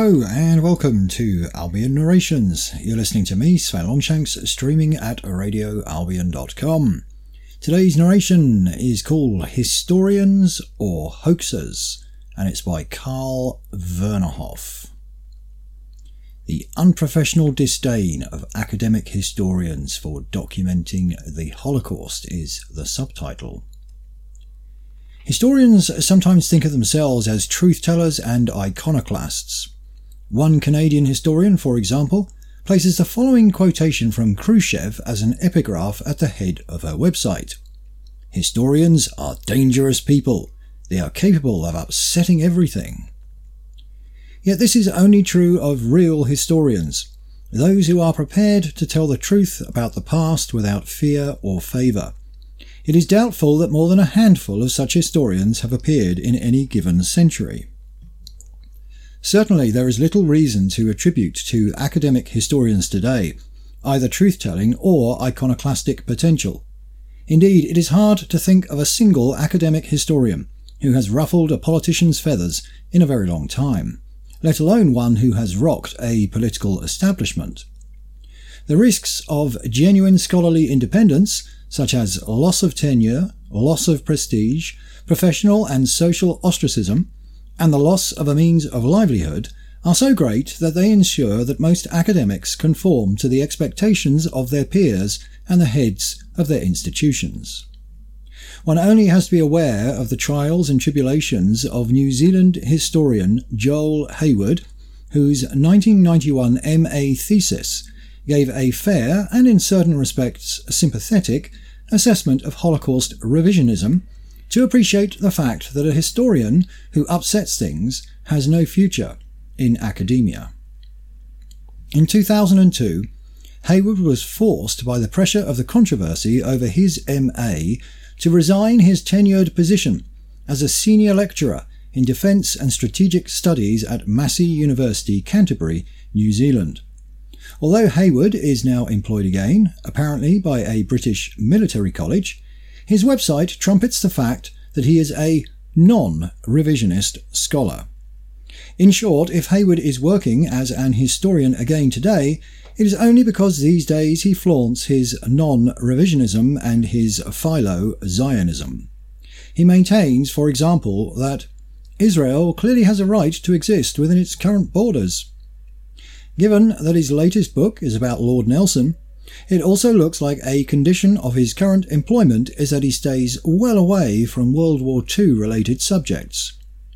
Hello and welcome to Albion Narrations. You're listening to me, Sven Longshanks, streaming at radioalbion.com. Today's narration is called Historians or Hoaxers, and it's by Karl Vernerhoff. The unprofessional disdain of academic historians for documenting the Holocaust is the subtitle. Historians sometimes think of themselves as truth-tellers and iconoclasts. One Canadian historian, for example, places the following quotation from Khrushchev as an epigraph at the head of her website. "Historians are dangerous people. They are capable of upsetting everything." Yet this is only true of real historians, those who are prepared to tell the truth about the past without fear or favour. It is doubtful that more than a handful of such historians have appeared in any given century. Certainly there is little reason to attribute to academic historians today either truth-telling or iconoclastic potential. Indeed, it is hard to think of a single academic historian who has ruffled a politician's feathers in a very long time, let alone one who has rocked a political establishment. The risks of genuine scholarly independence, such as loss of tenure, loss of prestige, professional and social ostracism, and the loss of a means of livelihood, are so great that they ensure that most academics conform to the expectations of their peers and the heads of their institutions. One only has to be aware of the trials and tribulations of New Zealand historian Joel Hayward, whose 1991 MA thesis gave a fair and in certain respects sympathetic assessment of Holocaust revisionism, to appreciate the fact that a historian who upsets things has no future in academia. In 2002, Hayward was forced by the pressure of the controversy over his MA to resign his tenured position as a senior lecturer in Defence and Strategic Studies at Massey University, Canterbury, New Zealand. Although Hayward is now employed again, apparently by a British military college, his website trumpets the fact that he is a non-revisionist scholar. In short, if Hayward is working as an historian again today, it is only because these days he flaunts his non-revisionism and his philo-Zionism. He maintains, for example, that Israel clearly has a right to exist within its current borders. Given that his latest book is about Lord Nelson, it also looks like a condition of his current employment is that he stays well away from World War II related subjects.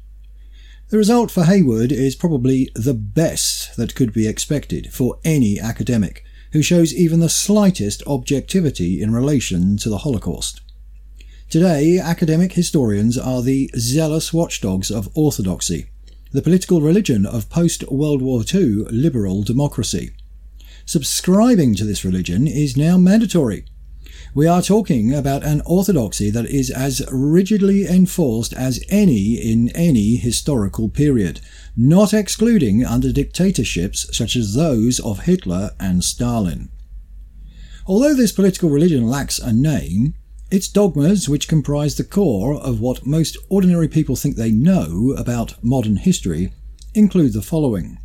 The result for Hayward is probably the best that could be expected for any academic who shows even the slightest objectivity in relation to the Holocaust. Today, academic historians are the zealous watchdogs of orthodoxy, the political religion of post-World War II liberal democracy. Subscribing to this religion is now mandatory. We are talking about an orthodoxy that is as rigidly enforced as any in any historical period, not excluding under dictatorships such as those of Hitler and Stalin. Although this political religion lacks a name, its dogmas, which comprise the core of what most ordinary people think they know about modern history, include the following.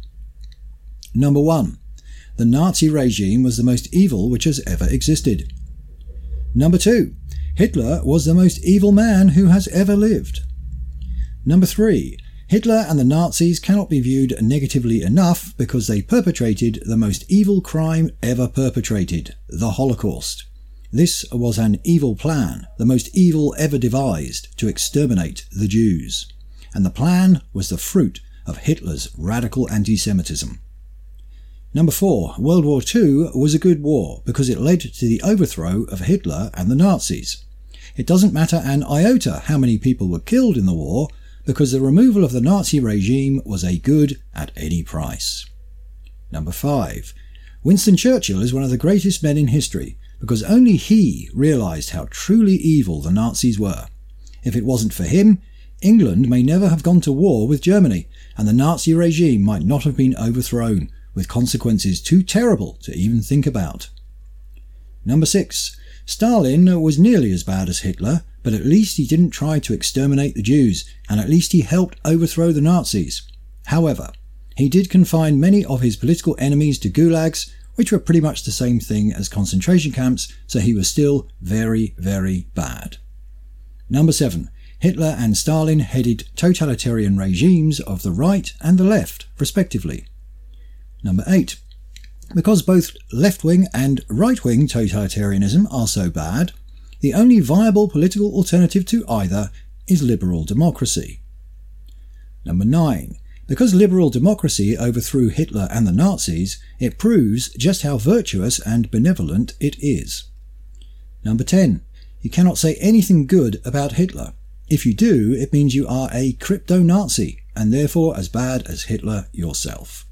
Number 1. The Nazi regime was the most evil which has ever existed. Number 2. Hitler was the most evil man who has ever lived. Number 3. Hitler and the Nazis cannot be viewed negatively enough because they perpetrated the most evil crime ever perpetrated, the Holocaust. This was an evil plan, the most evil ever devised, to exterminate the Jews. And the plan was the fruit of Hitler's radical anti-Semitism. Number 4. World War II was a good war because it led to the overthrow of Hitler and the Nazis. It doesn't matter an iota how many people were killed in the war because the removal of the Nazi regime was a good at any price. Number 5. Winston Churchill is one of the greatest men in history because only he realised how truly evil the Nazis were. If it wasn't for him, England may never have gone to war with Germany, and the Nazi regime might not have been overthrown, with consequences too terrible to even think about. Number 6. Stalin was nearly as bad as Hitler, but at least he didn't try to exterminate the Jews, and at least he helped overthrow the Nazis. However, he did confine many of his political enemies to gulags, which were pretty much the same thing as concentration camps, so he was still very, very bad. Number 7. Hitler and Stalin headed totalitarian regimes of the right and the left, respectively. Number 8. Because both left-wing and right-wing totalitarianism are so bad, the only viable political alternative to either is liberal democracy. Number 9. Because liberal democracy overthrew Hitler and the Nazis, it proves just how virtuous and benevolent it is. Number 10. You cannot say anything good about Hitler. If you do, it means you are a crypto-Nazi, and therefore as bad as Hitler yourself.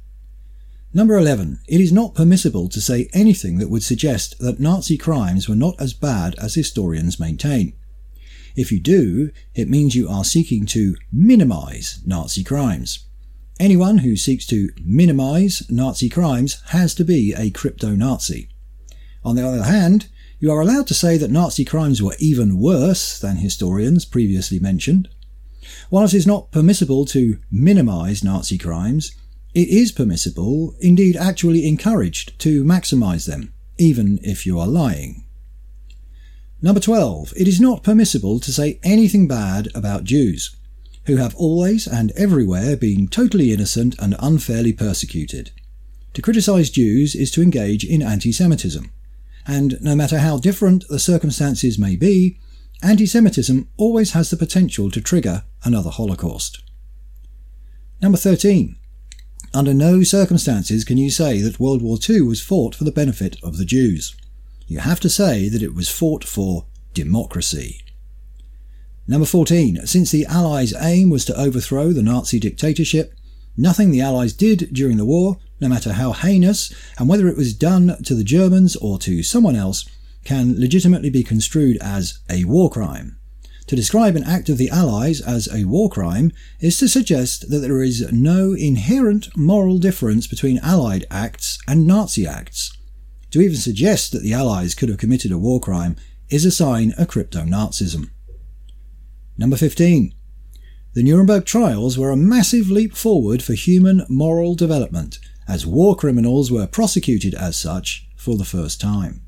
Number 11. It is not permissible to say anything that would suggest that Nazi crimes were not as bad as historians maintain. If you do, it means you are seeking to minimise Nazi crimes. Anyone who seeks to minimise Nazi crimes has to be a crypto-Nazi. On the other hand, you are allowed to say that Nazi crimes were even worse than historians previously mentioned. While it is not permissible to minimise Nazi crimes, it is permissible, indeed actually encouraged, to maximise them, even if you are lying. Number 12. It is not permissible to say anything bad about Jews, who have always and everywhere been totally innocent and unfairly persecuted. To criticise Jews is to engage in anti-Semitism, and no matter how different the circumstances may be, anti-Semitism always has the potential to trigger another Holocaust. Number 13. Under no circumstances can you say that World War II was fought for the benefit of the Jews. You have to say that it was fought for democracy. Number 14. Since the Allies' aim was to overthrow the Nazi dictatorship, nothing the Allies did during the war, no matter how heinous, and whether it was done to the Germans or to someone else, can legitimately be construed as a war crime. To describe an act of the Allies as a war crime is to suggest that there is no inherent moral difference between Allied acts and Nazi acts. To even suggest that the Allies could have committed a war crime is a sign of crypto-Nazism. Number 15. The Nuremberg trials were a massive leap forward for human moral development, as war criminals were prosecuted as such for the first time.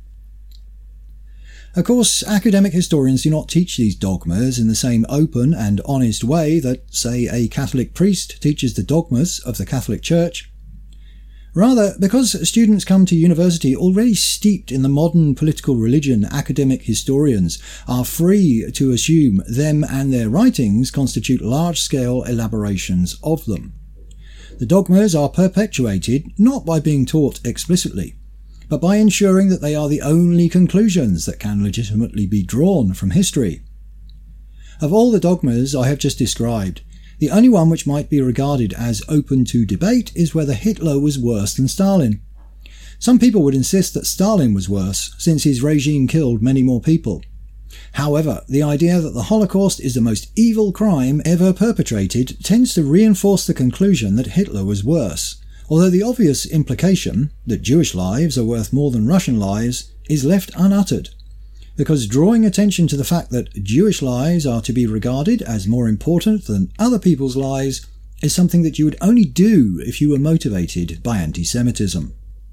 Of course, academic historians do not teach these dogmas in the same open and honest way that, say, a Catholic priest teaches the dogmas of the Catholic Church. Rather, because students come to university already steeped in the modern political religion, academic historians are free to assume them and their writings constitute large-scale elaborations of them. The dogmas are perpetuated not by being taught explicitly, but by ensuring that they are the only conclusions that can legitimately be drawn from history. Of all the dogmas I have just described, the only one which might be regarded as open to debate is whether Hitler was worse than Stalin. Some people would insist that Stalin was worse, since his regime killed many more people. However, the idea that the Holocaust is the most evil crime ever perpetrated tends to reinforce the conclusion that Hitler was worse, although the obvious implication, that Jewish lives are worth more than Russian lives, is left unuttered. Because drawing attention to the fact that Jewish lives are to be regarded as more important than other people's lives is something that you would only do if you were motivated by anti-Semitism.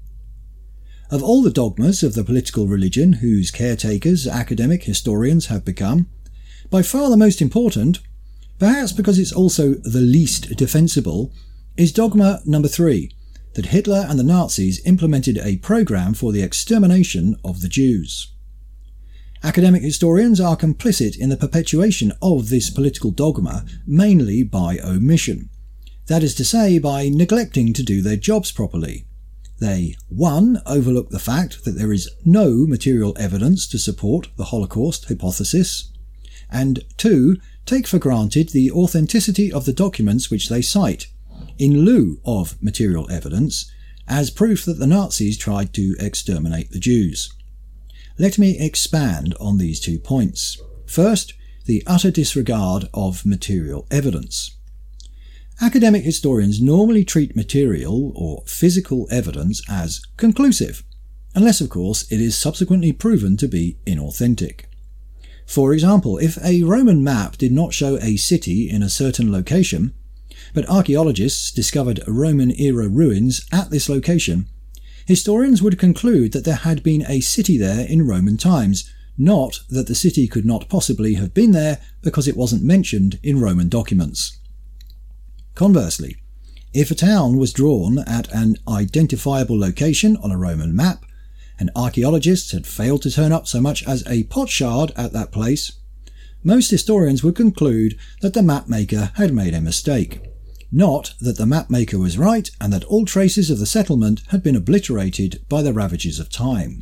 Of all the dogmas of the political religion whose caretakers academic historians have become, by far the most important, perhaps because it's also the least defensible, is dogma number 3, that Hitler and the Nazis implemented a program for the extermination of the Jews. Academic historians are complicit in the perpetuation of this political dogma, mainly by omission. That is to say, by neglecting to do their jobs properly. They 1. Overlook the fact that there is no material evidence to support the Holocaust hypothesis, and 2. Take for granted the authenticity of the documents which they cite, in lieu of material evidence, as proof that the Nazis tried to exterminate the Jews. Let me expand on these 2 points. First, the utter disregard of material evidence. Academic historians normally treat material or physical evidence as conclusive, unless of course it is subsequently proven to be inauthentic. For example, if a Roman map did not show a city in a certain location, but archaeologists discovered Roman-era ruins at this location, historians would conclude that there had been a city there in Roman times, not that the city could not possibly have been there because it wasn't mentioned in Roman documents. Conversely, if a town was drawn at an identifiable location on a Roman map, and archaeologists had failed to turn up so much as a potsherd at that place, most historians would conclude that the mapmaker had made a mistake, not that the mapmaker was right and that all traces of the settlement had been obliterated by the ravages of time.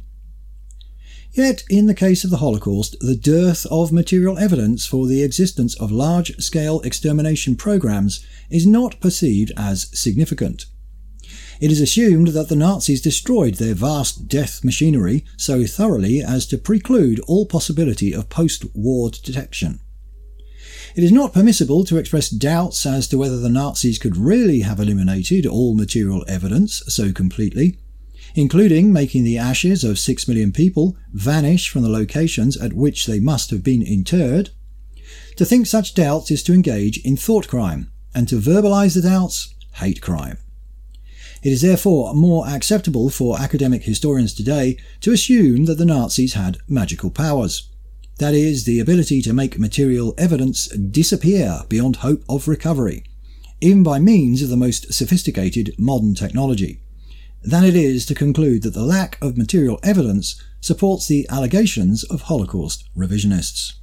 Yet, in the case of the Holocaust, the dearth of material evidence for the existence of large-scale extermination programs is not perceived as significant. It is assumed that the Nazis destroyed their vast death machinery so thoroughly as to preclude all possibility of post-war detection. It is not permissible to express doubts as to whether the Nazis could really have eliminated all material evidence so completely, including making the ashes of 6 million people vanish from the locations at which they must have been interred. To think such doubts is to engage in thought crime, and to verbalise the doubts, hate crime. It is therefore more acceptable for academic historians today to assume that the Nazis had magical powers. That is, the ability to make material evidence disappear beyond hope of recovery, even by means of the most sophisticated modern technology, than it is to conclude that the lack of material evidence supports the allegations of Holocaust revisionists.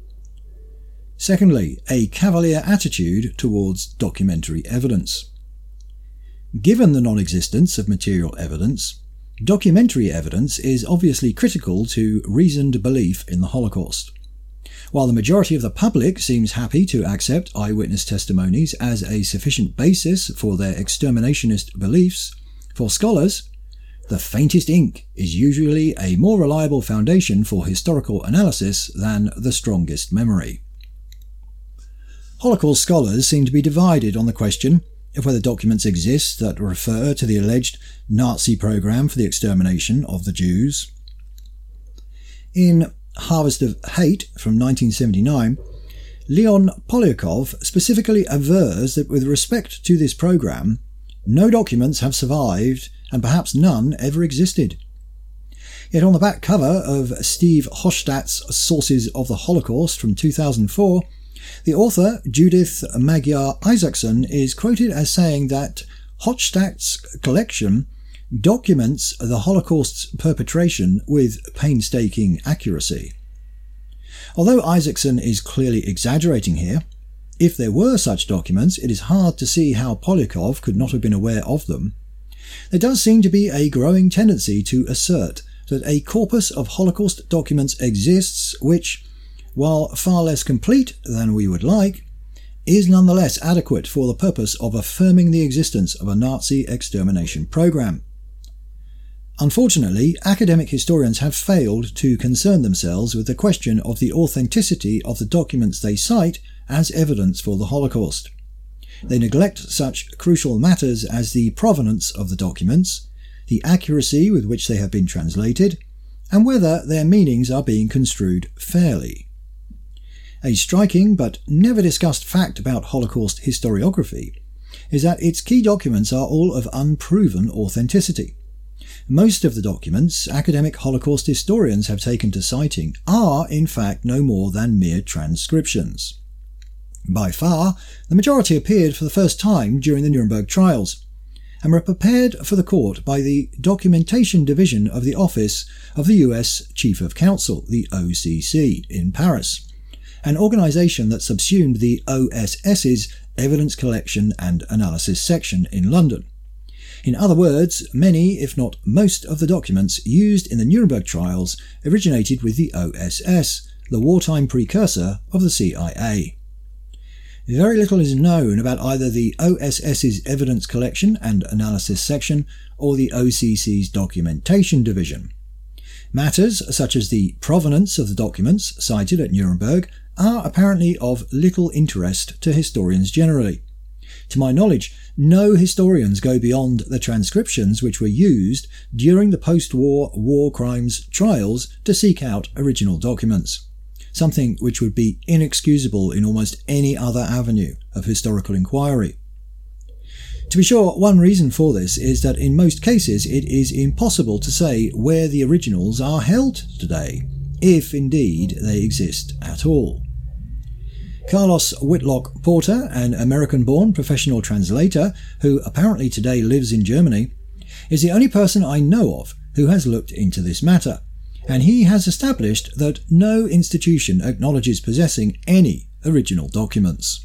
Secondly, a cavalier attitude towards documentary evidence. Given the non-existence of material evidence, documentary evidence is obviously critical to reasoned belief in the Holocaust. While the majority of the public seems happy to accept eyewitness testimonies as a sufficient basis for their exterminationist beliefs, for scholars, the faintest ink is usually a more reliable foundation for historical analysis than the strongest memory. Holocaust scholars seem to be divided on the question of whether documents exist that refer to the alleged Nazi program for the extermination of the Jews. In Harvest of Hate from 1979, Leon Poliakov specifically avers that with respect to this program, no documents have survived and perhaps none ever existed. Yet on the back cover of Steve Hofstadt's Sources of the Holocaust from 2004, the author, Judith Magyar Isaacson, is quoted as saying that Hofstadt's collection documents the Holocaust's perpetration with painstaking accuracy. Although Isaacson is clearly exaggerating here, if there were such documents, it is hard to see how Poliakov could not have been aware of them. There does seem to be a growing tendency to assert that a corpus of Holocaust documents exists which, while far less complete than we would like, is nonetheless adequate for the purpose of affirming the existence of a Nazi extermination program. Unfortunately, academic historians have failed to concern themselves with the question of the authenticity of the documents they cite as evidence for the Holocaust. They neglect such crucial matters as the provenance of the documents, the accuracy with which they have been translated, and whether their meanings are being construed fairly. A striking but never discussed fact about Holocaust historiography is that its key documents are all of unproven authenticity. Most of the documents academic Holocaust historians have taken to citing are, in fact, no more than mere transcriptions. By far, the majority appeared for the first time during the Nuremberg trials, and were prepared for the court by the Documentation Division of the Office of the US Chief of Counsel, the OCC, in Paris, an organisation that subsumed the OSS's Evidence Collection and Analysis section in London. In other words, many, if not most, of the documents used in the Nuremberg trials originated with the OSS, the wartime precursor of the CIA. Very little is known about either the OSS's Evidence Collection and Analysis section or the OCC's Documentation Division. Matters such as the provenance of the documents cited at Nuremberg are apparently of little interest to historians generally. To my knowledge, no historians go beyond the transcriptions which were used during the post-war war crimes trials to seek out original documents, something which would be inexcusable in almost any other avenue of historical inquiry. To be sure, one reason for this is that in most cases it is impossible to say where the originals are held today, if indeed they exist at all. Carlos Whitlock Porter, an American-born professional translator who apparently today lives in Germany, is the only person I know of who has looked into this matter, and he has established that no institution acknowledges possessing any original documents.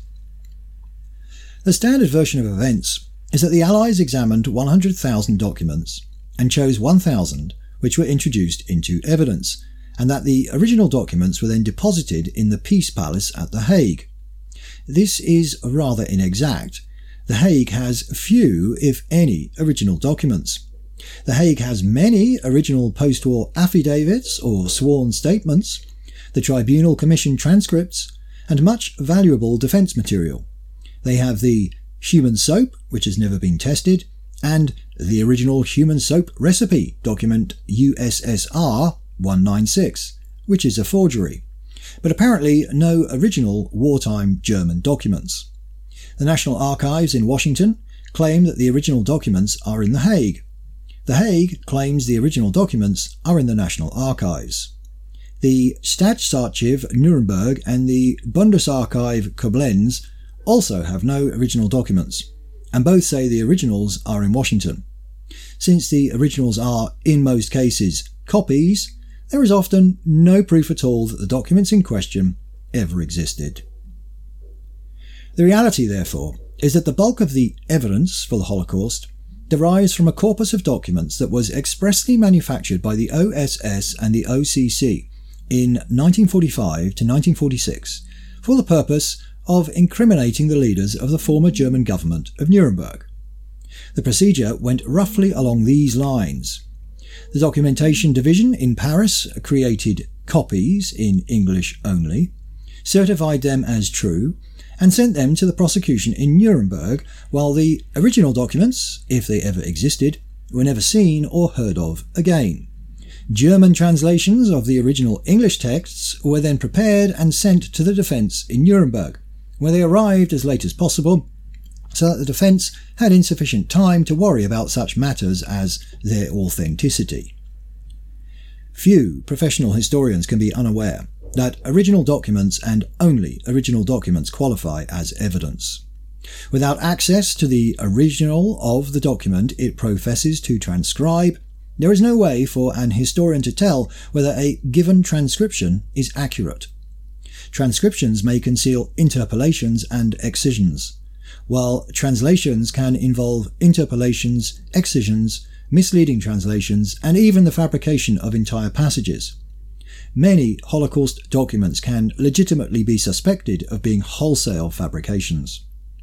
The standard version of events is that the Allies examined 100,000 documents and chose 1,000 which were introduced into evidence, and that the original documents were then deposited in the Peace Palace at The Hague. This is rather inexact. The Hague has few, if any, original documents. The Hague has many original post-war affidavits or sworn statements, the Tribunal Commission transcripts, and much valuable defence material. They have the human soap, which has never been tested, and the original human soap recipe, document USSR 196, which is a forgery, but apparently no original wartime German documents. The National Archives in Washington claim that the original documents are in The Hague. The Hague claims the original documents are in the National Archives. The Staatsarchiv Nuremberg and the Bundesarchiv Koblenz also have no original documents, and both say the originals are in Washington. Since the originals are, in most cases, copies, there is often no proof at all that the documents in question ever existed. The reality, therefore, is that the bulk of the evidence for the Holocaust derives from a corpus of documents that was expressly manufactured by the OSS and the OCC in 1945 to 1946 for the purpose of incriminating the leaders of the former German government of Nuremberg. The procedure went roughly along these lines. The Documentation Division in Paris created copies in English only, certified them as true, and sent them to the prosecution in Nuremberg, while the original documents, if they ever existed, were never seen or heard of again. German translations of the original English texts were then prepared and sent to the defence in Nuremberg, where they arrived as late as possible, so that the defence had insufficient time to worry about such matters as their authenticity. Few professional historians can be unaware that original documents and only original documents qualify as evidence. Without access to the original of the document it professes to transcribe, there is no way for an historian to tell whether a given transcription is accurate. Transcriptions may conceal interpolations and excisions, while translations can involve interpolations, excisions, misleading translations, and even the fabrication of entire passages. Many Holocaust documents can legitimately be suspected of being wholesale fabrications.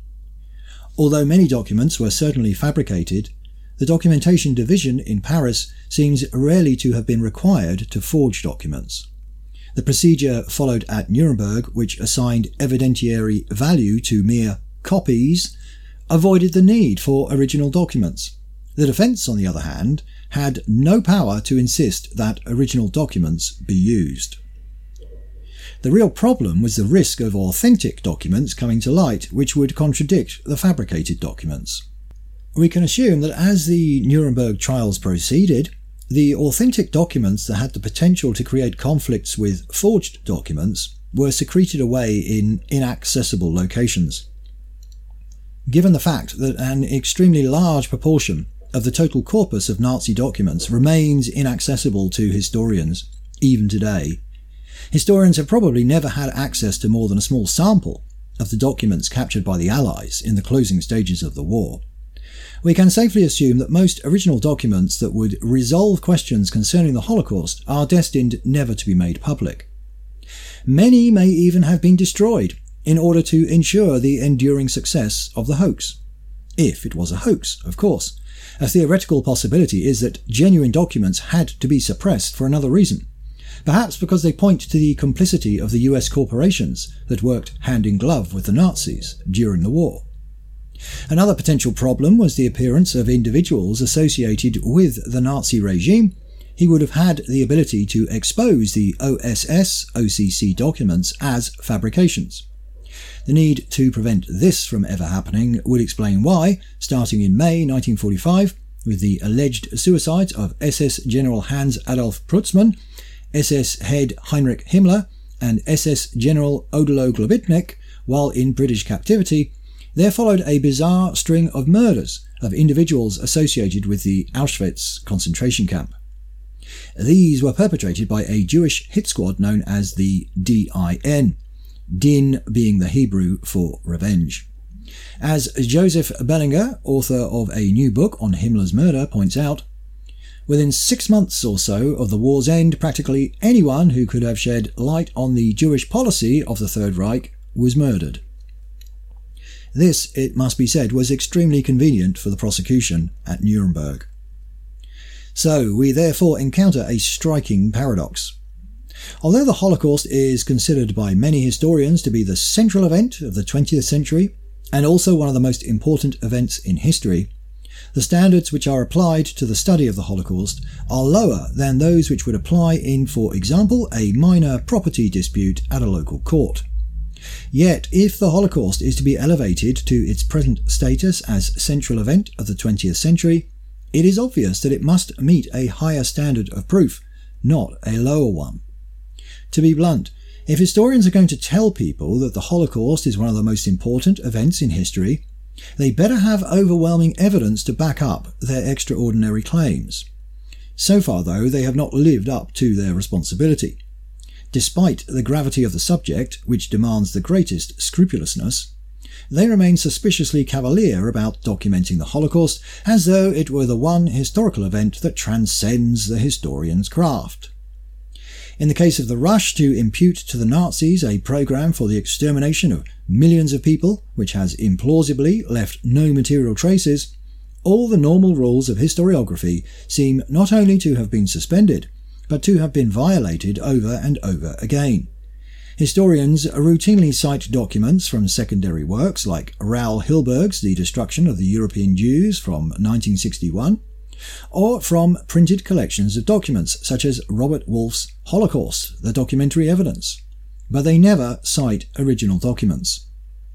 Although many documents were certainly fabricated, the Documentation Division in Paris seems rarely to have been required to forge documents. The procedure followed at Nuremberg, which assigned evidentiary value to mere copies, avoided the need for original documents. The defence, on the other hand, had no power to insist that original documents be used. The real problem was the risk of authentic documents coming to light, which would contradict the fabricated documents. We can assume that as the Nuremberg trials proceeded, the authentic documents that had the potential to create conflicts with forged documents were secreted away in inaccessible locations. Given the fact that an extremely large proportion of the total corpus of Nazi documents remains inaccessible to historians, even today, historians have probably never had access to more than a small sample of the documents captured by the Allies in the closing stages of the war. We can safely assume that most original documents that would resolve questions concerning the Holocaust are destined never to be made public. Many may even have been destroyed in order to ensure the enduring success of the hoax. If it was a hoax, of course. A theoretical possibility is that genuine documents had to be suppressed for another reason, perhaps because they point to the complicity of the US corporations that worked hand in glove with the Nazis during the war. Another potential problem was the appearance of individuals associated with the Nazi regime who would have had the ability to expose the OSS-OCC documents as fabrications. The need to prevent this from ever happening would explain why, starting in May 1945, with the alleged suicides of SS General Hans Adolf Preutzmann, SS head Heinrich Himmler, and SS General Odilo Globitnek, while in British captivity, there followed a bizarre string of murders of individuals associated with the Auschwitz concentration camp. These were perpetrated by a Jewish hit squad known as the DIN, Din being the Hebrew for revenge. As Joseph Bellinger, author of a new book on Himmler's murder, points out, within 6 months or so of the war's end, practically anyone who could have shed light on the Jewish policy of the Third Reich was murdered. This, it must be said, was extremely convenient for the prosecution at Nuremberg. So we therefore encounter a striking paradox. Although the Holocaust is considered by many historians to be the central event of the 20th century, and also one of the most important events in history, the standards which are applied to the study of the Holocaust are lower than those which would apply in, for example, a minor property dispute at a local court. Yet, if the Holocaust is to be elevated to its present status as central event of the 20th century, it is obvious that it must meet a higher standard of proof, not a lower one. To be blunt, if historians are going to tell people that the Holocaust is one of the most important events in history, they better have overwhelming evidence to back up their extraordinary claims. So far, though, they have not lived up to their responsibility. Despite the gravity of the subject, which demands the greatest scrupulousness, they remain suspiciously cavalier about documenting the Holocaust as though it were the one historical event that transcends the historian's craft. In the case of the rush to impute to the Nazis a program for the extermination of millions of people, which has implausibly left no material traces, all the normal rules of historiography seem not only to have been suspended, but to have been violated over and over again. Historians routinely cite documents from secondary works like Raoul Hilberg's The Destruction of the European Jews from 1961, or from printed collections of documents such as Robert Wolfe's Holocaust, the documentary evidence, but they never cite original documents.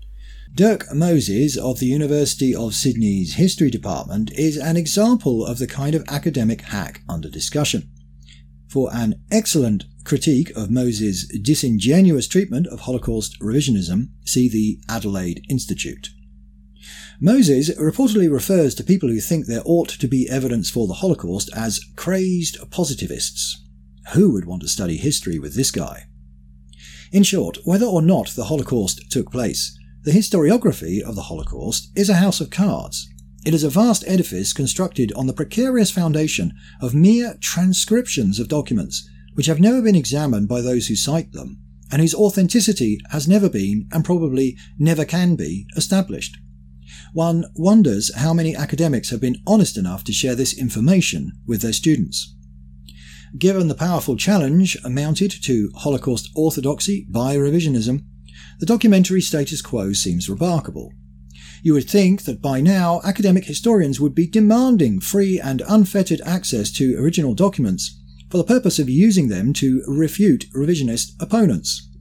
Dirk Moses of the University of Sydney's History Department is an example of the kind of academic hack under discussion. For an excellent critique of Moses' disingenuous treatment of Holocaust revisionism, see the Adelaide Institute. Moses reportedly refers to people who think there ought to be evidence for the Holocaust as crazed positivists. Who would want to study history with this guy? In short, whether or not the Holocaust took place, the historiography of the Holocaust is a house of cards. It is a vast edifice constructed on the precarious foundation of mere transcriptions of documents which have never been examined by those who cite them, and whose authenticity has never been, and probably never can be, established. One wonders how many academics have been honest enough to share this information with their students. Given the powerful challenge mounted to Holocaust orthodoxy by revisionism, the documentary status quo seems remarkable. You would think that by now academic historians would be demanding free and unfettered access to original documents for the purpose of using them to refute revisionist opponents.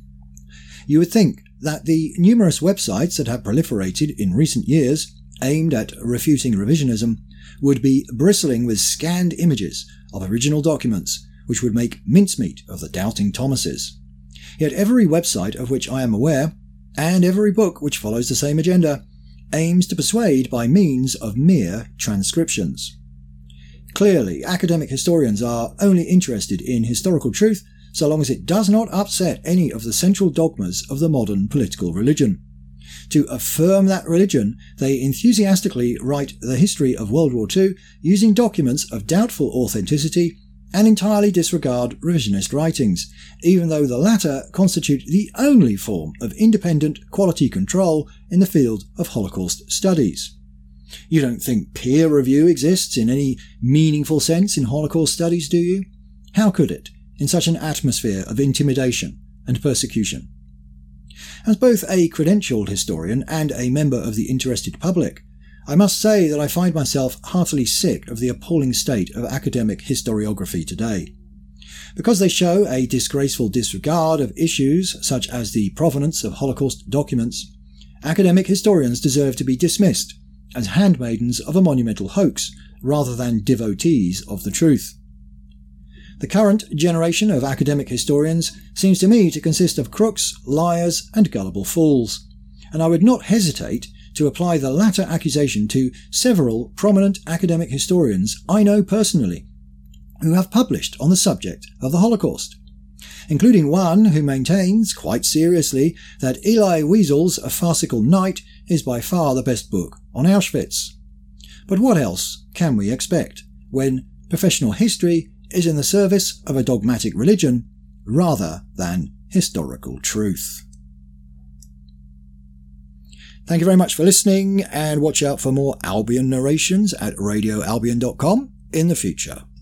You would think that the numerous websites that have proliferated in recent years aimed at refuting revisionism would be bristling with scanned images of original documents which would make mincemeat of the doubting Thomases. Yet every website of which I am aware, and every book which follows the same agenda, aims to persuade by means of mere transcriptions. Clearly, academic historians are only interested in historical truth so long as it does not upset any of the central dogmas of the modern political religion. To affirm that religion, they enthusiastically write the history of World War II using documents of doubtful authenticity and entirely disregard revisionist writings, even though the latter constitute the only form of independent quality control in the field of Holocaust studies. You don't think peer review exists in any meaningful sense in Holocaust studies, do you? How could it, in such an atmosphere of intimidation and persecution? As both a credentialed historian and a member of the interested public, I must say that I find myself heartily sick of the appalling state of academic historiography today. Because they show a disgraceful disregard of issues such as the provenance of Holocaust documents, academic historians deserve to be dismissed as handmaidens of a monumental hoax rather than devotees of the truth. The current generation of academic historians seems to me to consist of crooks, liars, and gullible fools, and I would not hesitate to apply the latter accusation to several prominent academic historians I know personally, who have published on the subject of the Holocaust, including one who maintains, quite seriously, that Elie Wiesel's A Farcical Night is by far the best book on Auschwitz. But what else can we expect when professional history is in the service of a dogmatic religion rather than historical truth? Thank you very much for listening, and watch out for more Albion narrations at radioalbion.com in the future.